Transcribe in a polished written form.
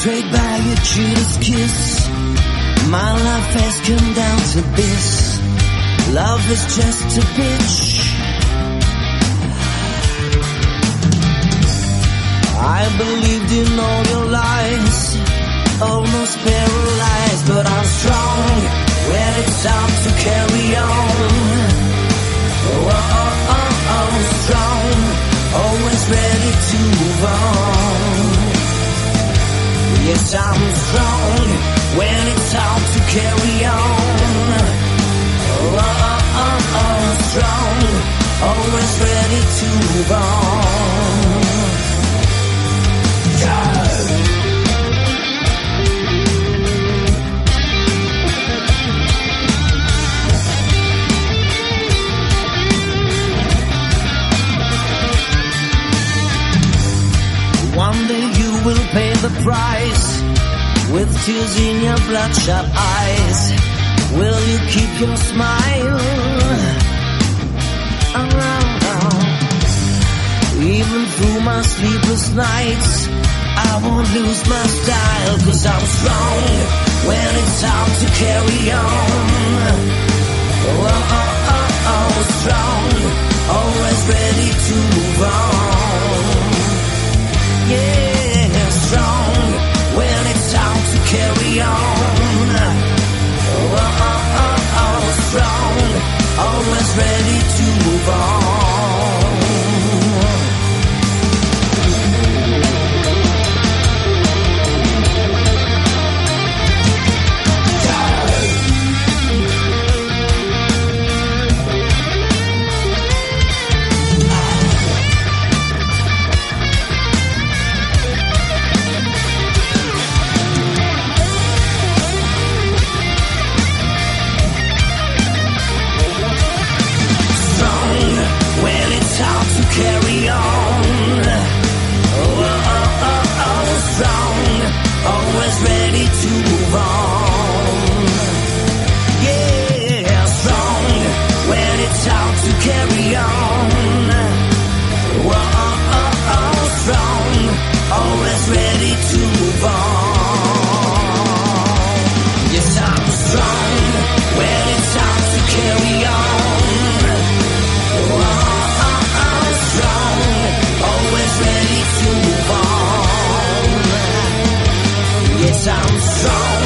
betrayed by a Judas kiss. My life has come down to this. Love is just a bitch. I believed in all your lies, almost paralyzed, but I'm strong when it's time to carry on. Oh, oh, oh, oh, strong, always ready to move on. Yes, I'm strong when it's time to carry on. Oh, oh, oh, oh, strong, always ready to move on. One day you will pay the price with tears in your bloodshot eyes. Will you keep your smile? Even through my sleepless nights, I won't lose my style, 'cause I'm strong when it's time to carry on. Oh, oh, oh, oh, strong, always ready to move on. Yeah, strong when it's time to carry on. Oh, oh, oh, oh, strong, always ready to move on. Time to carry on. Oh, oh, oh, oh, strong, always ready to move on. Yeah, strong when it's time to carry on. Oh, oh, oh, oh, strong, always ready to move on. Yes, I'm strong when it's time to carry on. Always ready to move on. Yes, I'm strong